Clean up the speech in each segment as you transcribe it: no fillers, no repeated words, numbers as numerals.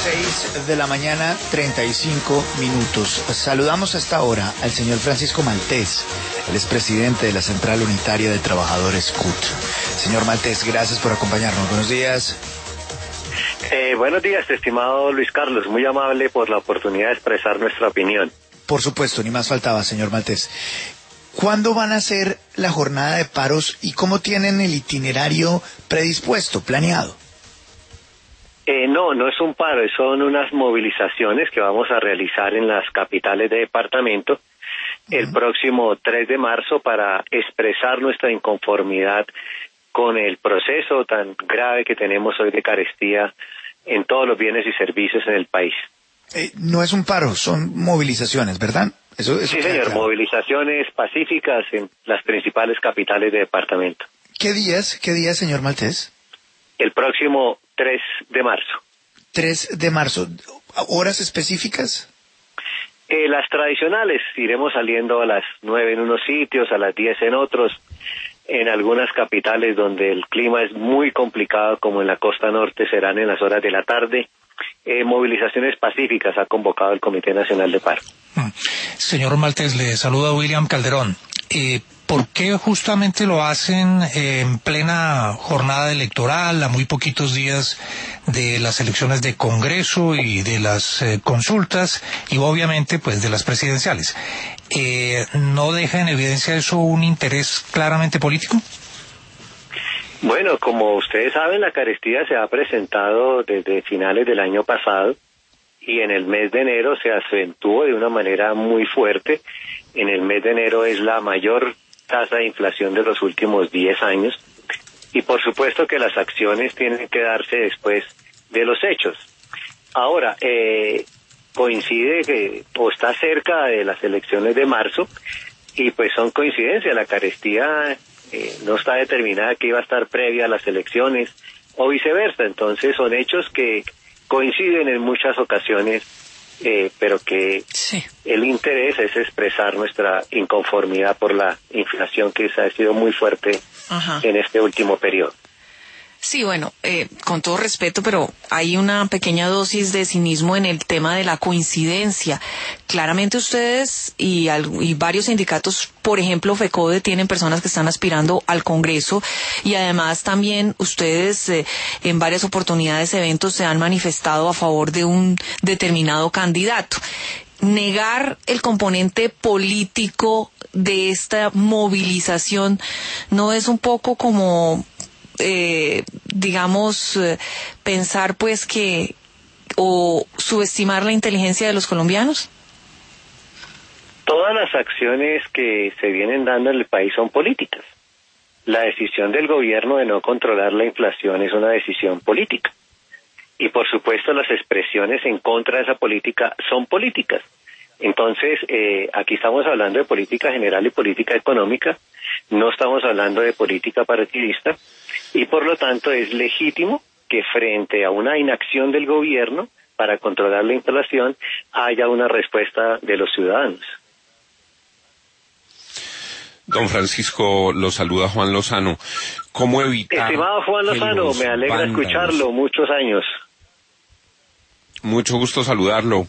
6 de la mañana, 35 minutos. Saludamos a esta hora al señor Francisco Maltés, el expresidente de la Central Unitaria de Trabajadores CUT. Señor Maltés, gracias por acompañarnos. Buenos días. Buenos días, estimado Luis Carlos. Muy amable por la oportunidad de expresar nuestra opinión. Por supuesto, ni más faltaba, señor Maltés. ¿Cuándo van a hacer la jornada de paros y cómo tienen el itinerario predispuesto, planeado? No es un paro, son unas movilizaciones que vamos a realizar en las capitales de departamento el próximo 3 de marzo para expresar nuestra inconformidad con el proceso tan grave que tenemos hoy de carestía en todos los bienes y servicios en el país. No es un paro, son movilizaciones, ¿verdad? Eso sí, señor, claro. Movilizaciones pacíficas en las principales capitales de departamento. ¿Qué días, señor Maltés? El próximo 3 de marzo. 3 de marzo. ¿Horas específicas? Las tradicionales. Iremos saliendo a las 9 en unos sitios, a las 10 en otros. En algunas capitales donde el clima es muy complicado, como en la costa norte, serán en las horas de la tarde. Movilizaciones pacíficas ha convocado el Comité Nacional de Paro. Señor Maltés, le saluda William Calderón. ¿Por qué justamente lo hacen en plena jornada electoral, a muy poquitos días de las elecciones de Congreso y de las consultas y obviamente pues de las presidenciales? ¿No deja en evidencia eso un interés claramente político? Bueno, como ustedes saben, la carestía se ha presentado desde finales del año pasado y en el mes de enero se acentuó de una manera muy fuerte. En el mes de enero es la mayor tasa de inflación de los últimos 10 años y por supuesto que las acciones tienen que darse después de los hechos. Ahora, coincide que o está cerca de las elecciones de marzo y pues son coincidencias. La carestía no está determinada que iba a estar previa a las elecciones o viceversa, entonces son hechos que coinciden en muchas ocasiones, pero que sí. El interés es expresar nuestra inconformidad por la inflación que ha sido muy fuerte en este último periodo. Sí, bueno, con todo respeto, pero hay una pequeña dosis de cinismo en el tema de la coincidencia. Claramente ustedes y varios sindicatos, por ejemplo, FECODE, tienen personas que están aspirando al Congreso y además también ustedes en varias oportunidades, eventos, se han manifestado a favor de un determinado candidato. Negar el componente político de esta movilización no es un poco como pensar pues que o subestimar la inteligencia de los colombianos? Todas las acciones que se vienen dando en el país son políticas. La decisión del gobierno de no controlar la inflación es una decisión política. Y por supuesto las expresiones en contra de esa política son políticas. Entonces, aquí estamos hablando de política general y política económica, no estamos hablando de política partidista, y por lo tanto es legítimo que frente a una inacción del gobierno para controlar la inflación haya una respuesta de los ciudadanos. Don Francisco, lo saluda Juan Lozano. ¿Cómo evitar? Estimado Juan Lozano, me alegra escucharlo, muchos años. Mucho gusto saludarlo.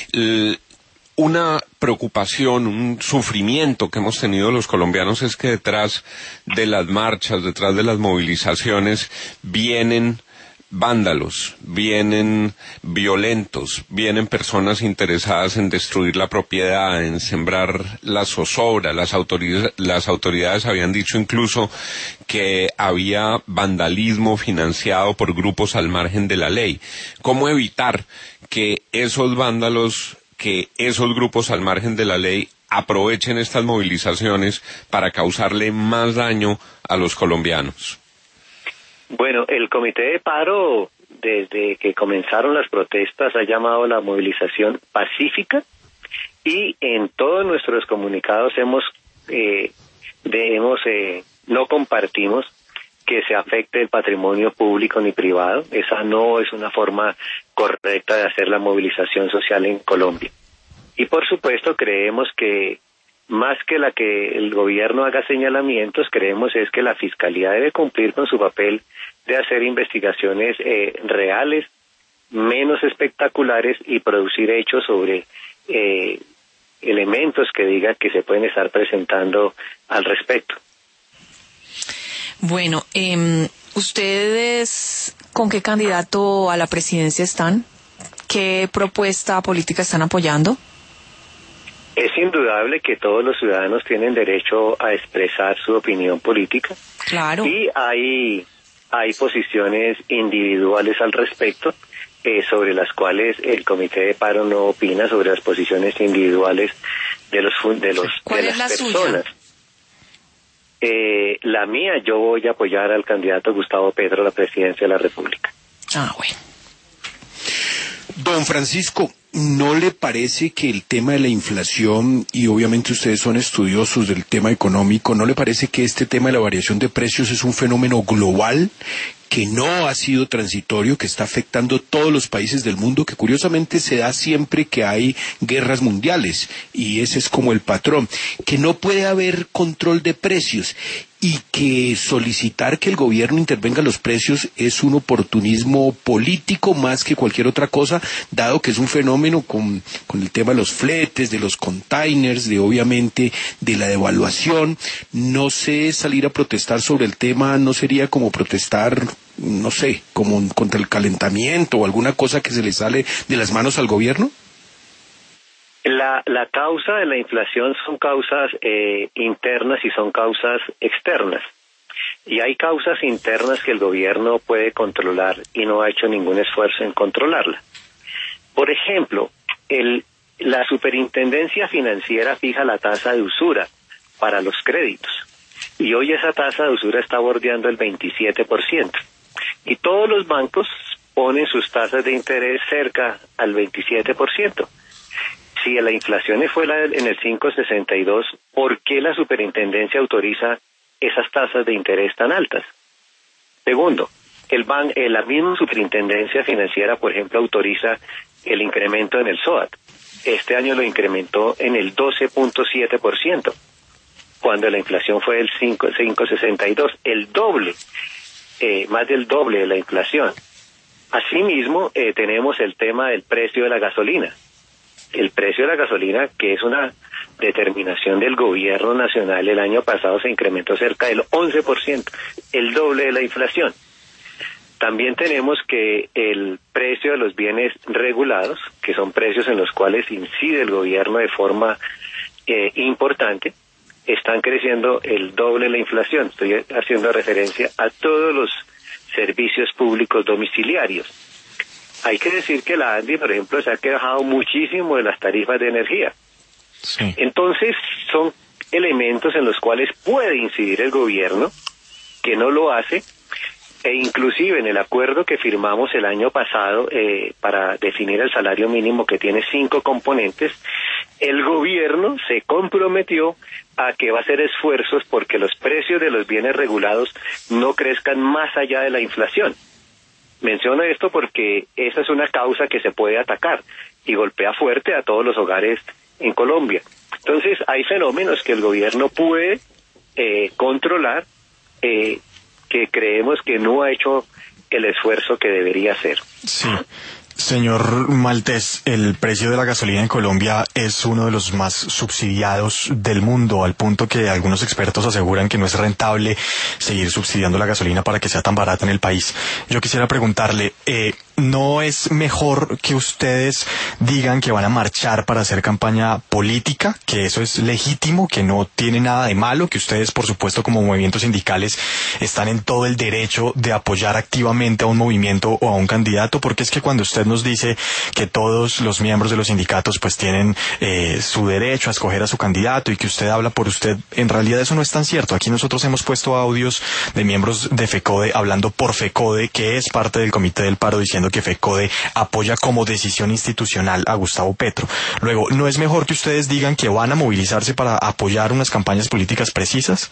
Una preocupación, un sufrimiento que hemos tenido los colombianos es que detrás de las marchas, detrás de las movilizaciones, vienen vándalos, vienen violentos, vienen personas interesadas en destruir la propiedad, en sembrar la zozobra. Las autoridades habían dicho incluso que había vandalismo financiado por grupos al margen de la ley. ¿Cómo evitar que esos vándalos, que esos grupos al margen de la ley aprovechen estas movilizaciones para causarle más daño a los colombianos? Bueno, el Comité de Paro, desde que comenzaron las protestas, ha llamado a la movilización pacífica y en todos nuestros comunicados no compartimos que se afecte el patrimonio público ni privado. Esa no es una forma correcta de hacer la movilización social en Colombia. Y por supuesto creemos que más que la que el gobierno haga señalamientos, creemos es que la Fiscalía debe cumplir con su papel de hacer investigaciones reales menos espectaculares y producir hechos sobre elementos que digan que se pueden estar presentando al respecto. Bueno, ¿ustedes con qué candidato a la presidencia están? ¿Qué propuesta política están apoyando? Es indudable que todos los ciudadanos tienen derecho a expresar su opinión política. Claro. Y hay posiciones individuales al respecto, sobre las cuales el Comité de Paro no opina sobre las posiciones individuales de las personas. La mía, yo voy a apoyar al candidato Gustavo Petro a la presidencia de la República. Bueno. Don Francisco, ¿no le parece que el tema de la inflación, y obviamente ustedes son estudiosos del tema económico, ¿no le parece que este tema de la variación de precios es un fenómeno global que no ha sido transitorio, que está afectando todos los países del mundo, que curiosamente se da siempre que hay guerras mundiales, y ese es como el patrón, que no puede haber control de precios, y que solicitar que el gobierno intervenga en los precios es un oportunismo político más que cualquier otra cosa, dado que es un fenómeno con el tema de los fletes, de los containers, de obviamente de la devaluación? No sé, salir a protestar sobre el tema no sería como protestar, no sé, como contra el calentamiento o alguna cosa que se le sale de las manos al gobierno. La causa de la inflación son causas internas y son causas externas. Y hay causas internas que el gobierno puede controlar y no ha hecho ningún esfuerzo en controlarla. Por ejemplo, la Superintendencia Financiera fija la tasa de usura para los créditos. Y hoy esa tasa de usura está bordeando el 27%. Y todos los bancos ponen sus tasas de interés cerca al 27%. Si la inflación fue en el 5.62, ¿por qué la superintendencia autoriza esas tasas de interés tan altas? Segundo, la misma superintendencia financiera, por ejemplo, autoriza el incremento en el SOAT. Este año lo incrementó en el 12.7%, cuando la inflación fue del 5.62, el doble, más del doble de la inflación. Asimismo, tenemos el tema del precio de la gasolina. El precio de la gasolina, que es una determinación del gobierno nacional, el año pasado se incrementó cerca del 11%, el doble de la inflación. También tenemos que el precio de los bienes regulados, que son precios en los cuales incide el gobierno de forma importante, están creciendo el doble de la inflación. Estoy haciendo referencia a todos los servicios públicos domiciliarios. Hay que decir que la ANDI, por ejemplo, se ha quejado muchísimo de las tarifas de energía. Sí. Entonces, son elementos en los cuales puede incidir el gobierno, que no lo hace, e inclusive en el acuerdo que firmamos el año pasado para definir el salario mínimo, que tiene 5 componentes, el gobierno se comprometió a que va a hacer esfuerzos porque los precios de los bienes regulados no crezcan más allá de la inflación. Menciono esto porque esa es una causa que se puede atacar y golpea fuerte a todos los hogares en Colombia. Entonces, hay fenómenos que el gobierno puede controlar, que creemos que no ha hecho el esfuerzo que debería hacer. Sí. Señor Maltés, el precio de la gasolina en Colombia es uno de los más subsidiados del mundo, al punto que algunos expertos aseguran que no es rentable seguir subsidiando la gasolina para que sea tan barata en el país. Yo quisiera preguntarle, ¿no es mejor que ustedes digan que van a marchar para hacer campaña política, que eso es legítimo, que no tiene nada de malo, que ustedes, por supuesto, como movimientos sindicales, están en todo el derecho de apoyar activamente a un movimiento o a un candidato? Porque es que cuando usted nos dice que todos los miembros de los sindicatos pues tienen su derecho a escoger a su candidato y que usted habla por usted, en realidad eso no es tan cierto. Aquí nosotros hemos puesto audios de miembros de FECODE hablando por FECODE, que es parte del Comité del Paro, diciendo que FECODE apoya como decisión institucional a Gustavo Petro. Luego, ¿no es mejor que ustedes digan que van a movilizarse para apoyar unas campañas políticas precisas?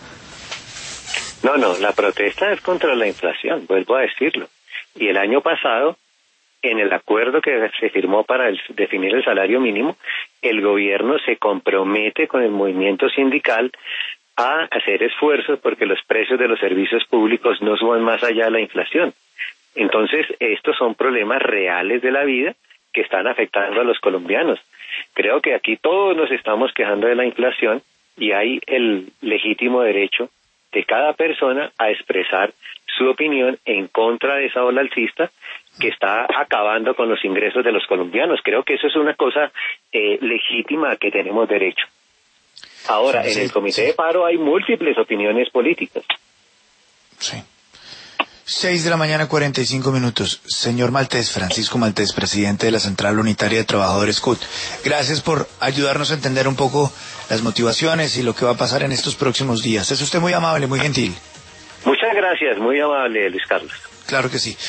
No, la protesta es contra la inflación, vuelvo a decirlo. Y el año pasado, en el acuerdo que se firmó para definir el salario mínimo, el gobierno se compromete con el movimiento sindical a hacer esfuerzos porque los precios de los servicios públicos no suban más allá de la inflación. Entonces, estos son problemas reales de la vida que están afectando a los colombianos. Creo que aquí todos nos estamos quejando de la inflación y hay el legítimo derecho de cada persona a expresar su opinión en contra de esa ola alcista que está acabando con los ingresos de los colombianos. Creo que eso es una cosa legítima que tenemos derecho. Ahora, en el comité de paro hay múltiples opiniones políticas. Sí. 6:45 a.m. Señor Maltés, Francisco Maltés, presidente de la Central Unitaria de Trabajadores CUT. Gracias por ayudarnos a entender un poco las motivaciones y lo que va a pasar en estos próximos días. Es usted muy amable, muy gentil. Muchas gracias, muy amable, Luis Carlos. Claro que sí.